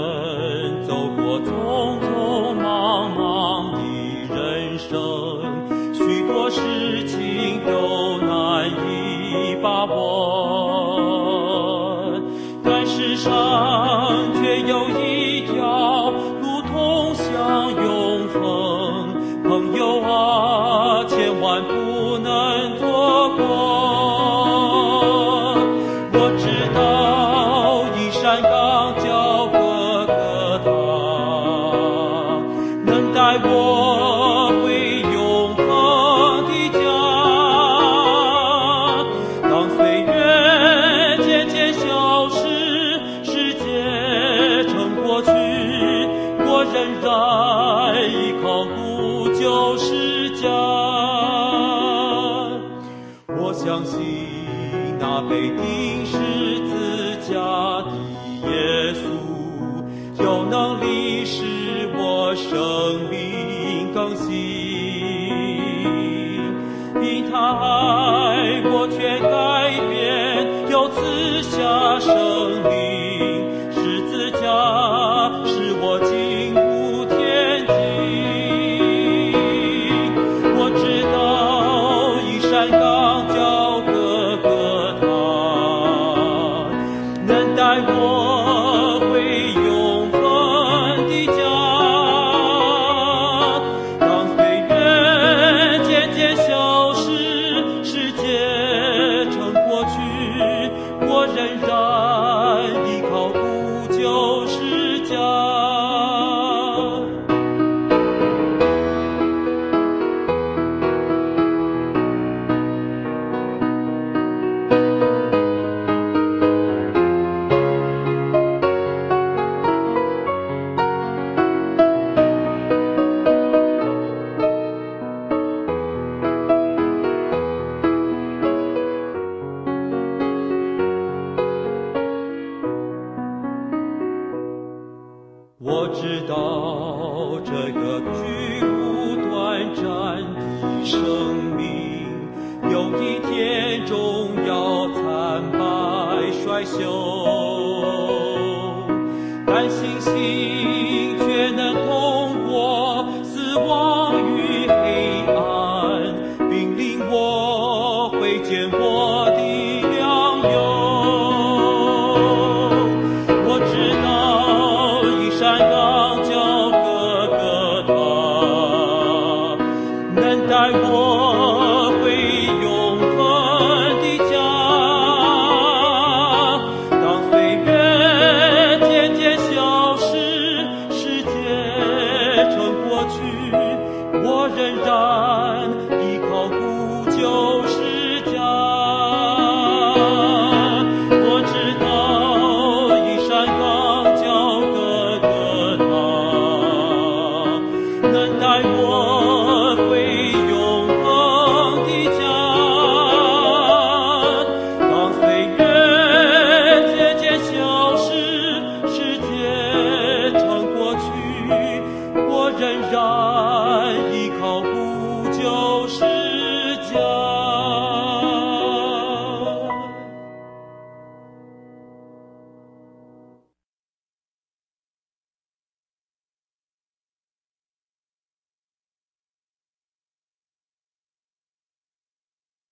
走过匆匆忙忙的人生，许多事情都难以把握，但世上却有一条路通向永恒，朋友啊，千万不能错过。我知道一山岗叫哥哥他，能带我回永恒的家。当岁月渐渐消失，世界成过去，我仍然依靠故旧世家。我相信那被钉十字架的耶稣，有能力使我生命更新。因他爱我全改变，又赐下生命，十字架使我进入天境。我知道一山岗叫哥哥他，能带我回永恒的家。当岁月渐渐消失，世界成过去，我仍然依靠故旧世家。我知道这个虚无短暂的生命，有一天终要惨败衰朽，但星星却能通过死亡与黑暗，并领我会见我的良友。我知道一山岗